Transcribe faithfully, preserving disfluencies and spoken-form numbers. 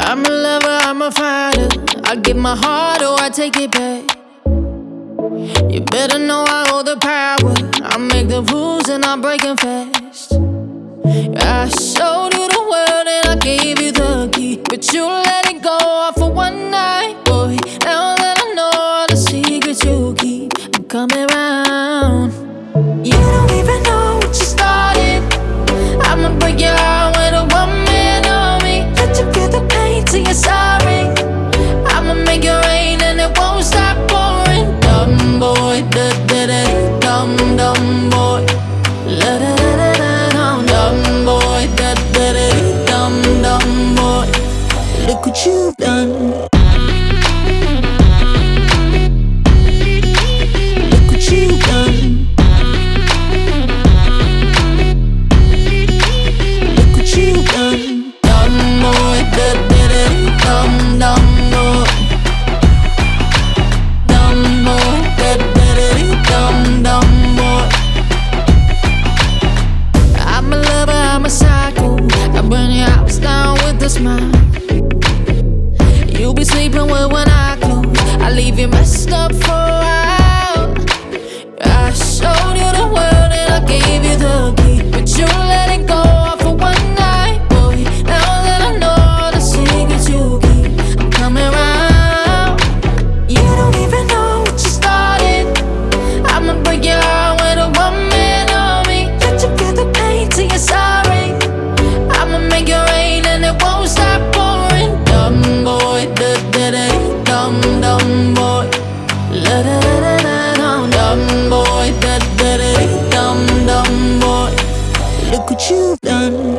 I'm a lover, I'm a fighter. I give my heart or I take it back. You better know I hold the power. I make the rules and I'm breaking fast. I showed you the world and I gave you the key, but you let it go off for one night, boy. Now that I know all the secrets you keep, I'm coming round. You don't even know what you started. I'ma break your heart with a one-man army. Let you feel the pain till you're sorry. I'ma make it rain and it won't stop pouring. Dumb boy, da da da, dumb dumb boy, la da da da da, dumb dumb boy, da da da, dumb dumb boy. Look what you've done. Look what you've done. Look what you've done. Dumb boy, da da da, dumb dumb boy. Dumb boy, da da da, dumb dumb boy. I'm a lover, I'm a psycho. I burn your house down with a smile. You be sleeping with one eye closed. I leave you messed up for a while. I showed you the world and I gave you the key, but you let it go off for one night, boy. Now that I know all the secrets you keep, I'm coming round. You don't even know what you started. I'ma break your heart with a one-man army. Let you feel the pain till you're sorry. I'ma make it rain and it won't stop pouring. Dumb boy, da da da, dumb dumb boy, la da da da da, dumb dumb boy, da da da, dumb dumb boy. Look what you've done.